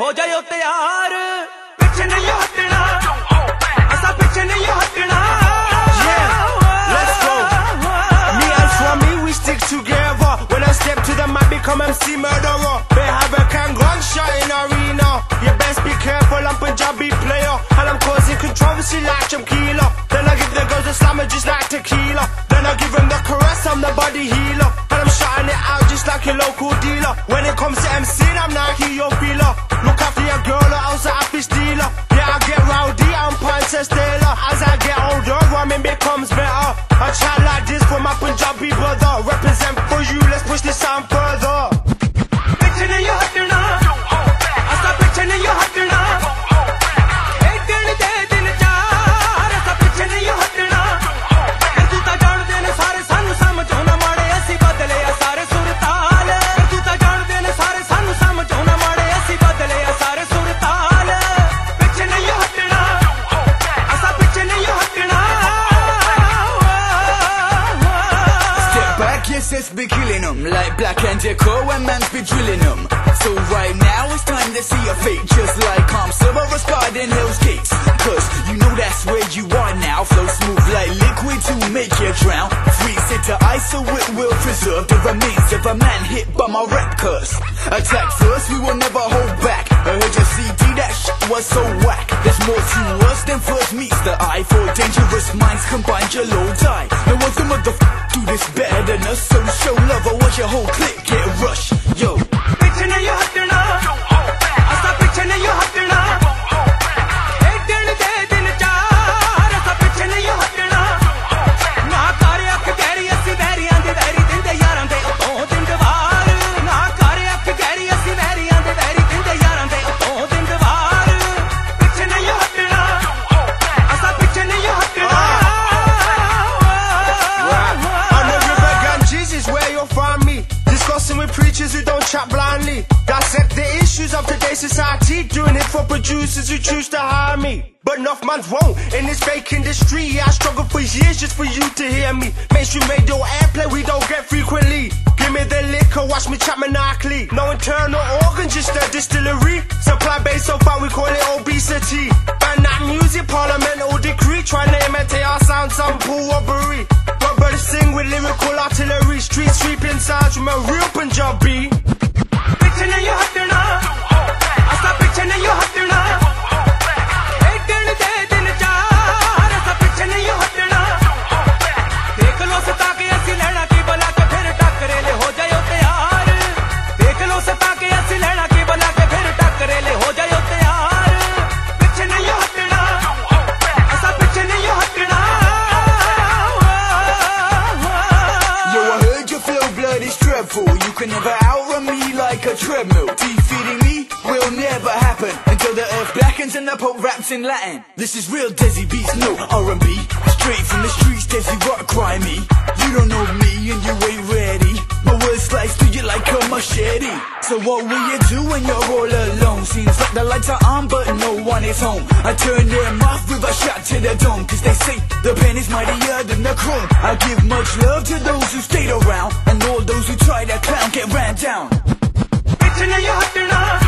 हो जाओ तैयार पीछे नहीं हटना असा पीछे नहीं हटना Let's go. Me and Swami, we stick together. When I step to the mic, become MC murderer. They have a can gunshot in arena. You best be careful, I'm Punjabi player, and I'm causing controversy like Jamkeela. Then I give the girls the slammer just like tequila. Then I give them the caress, I'm the body healer, and I'm shouting it out just like your local dealer. When it comes to MC, I'm Nike, your feeler. Look after your girl or else I be stealer. Yeah, I get rowdy, I'm Princess Taylor. As I get older, rhyming becomes better. I chat like this for my Punjabi brother. Represent for you, let's push this sound further. पीछे नहीं हटना असा पीछे नहीं हटना एक दिन दे दिन चार असा पीछे नहीं हटना तू ता जान दे ने सारे सानू समझो ना माड़े असी बदले आ सारे सुरताल तू ता जान दे ने सारे सानू समझो ना माड़े असी बदले आ सारे सुरताल पीछे नहीं हटना असा पीछे नहीं हटना Step back, yes, it's be killing them like Black and Deco when man's be drilling them. So right now it's time to see your fate, just like Silver scarred in Hell's Gates. Cause you know that's where you are now. Flow smooth like liquid to make you drown. Freeze it to ice so it will preserve the remains of a man hit by my rap curse. Attack first, we will never hold back. I heard your CD, that shit was so whack. There's more to us than first meets the eye. For dangerous minds combined, your low die. No one's the motherfucker do this better than us. So show love or watch your whole clique get rushed. Yo, पीछे नहीं हटना असा पीछे नहीं हटना एक दिन दे दिन चार असा पीछे नहीं हटना ना कर अख गहरी असी वैरियां दे वैरी दिंदे यारां दे उतों दिंदवार ना कर अख गहरी असी वैरियां दे वैरी दिंदे यारां दे उतों दिंदवार पीछे नहीं हटना असा पीछे नहीं हटना On the river Ganges is where you'll find me, discussing with preachers who don't chat blindly. Dissect the issues of today's society, doing it for producers who choose to hire me. But enough man's won't in this fake industry. Yeah, I struggled for years just for you to hear me. Mainstream radio airplay we don't get frequently. Give me the liquor, watch me chat maniacally. No internal organ, just a distillery. Supply base so far we call it obesity. Ban that music, parliamental decree. Try to imitate our sound, some pool robbery. But brothers sing with lyrical artillery. Street sweeping sounds from a real Punjabi. पीछे नहीं हटना असा पीछे नहीं हटना एक दिन दे दिन चार असा पीछे नहीं हटना देख लो सता के असी लैना की बला के फिर टकरे ले हो जाओ तैयार देख लो सता के असी लैना की बला के फिर टकरे ले हो जाओ तैयार पीछे नहीं हटना असा पीछे नहीं हटना yo, I heard your flow blood is dreadful. You can never outrun me like a treadmill. Defeating me will never happen until the earth blackens and the Pope raps in Latin. This is real Desi beats, no R&B. Straight from the streets, Desi rock grimy. You don't know me and you ain't ready. My words slice to you like a machete. So what will you do when you're all alone? Seems like the lights are on but no one is home. I turn them off with a shot to the dome, cause they say the pen is mightier than the chrome. I give much love to those who stayed around, and all those who try to clown get ran down. पीछे नहीं हटना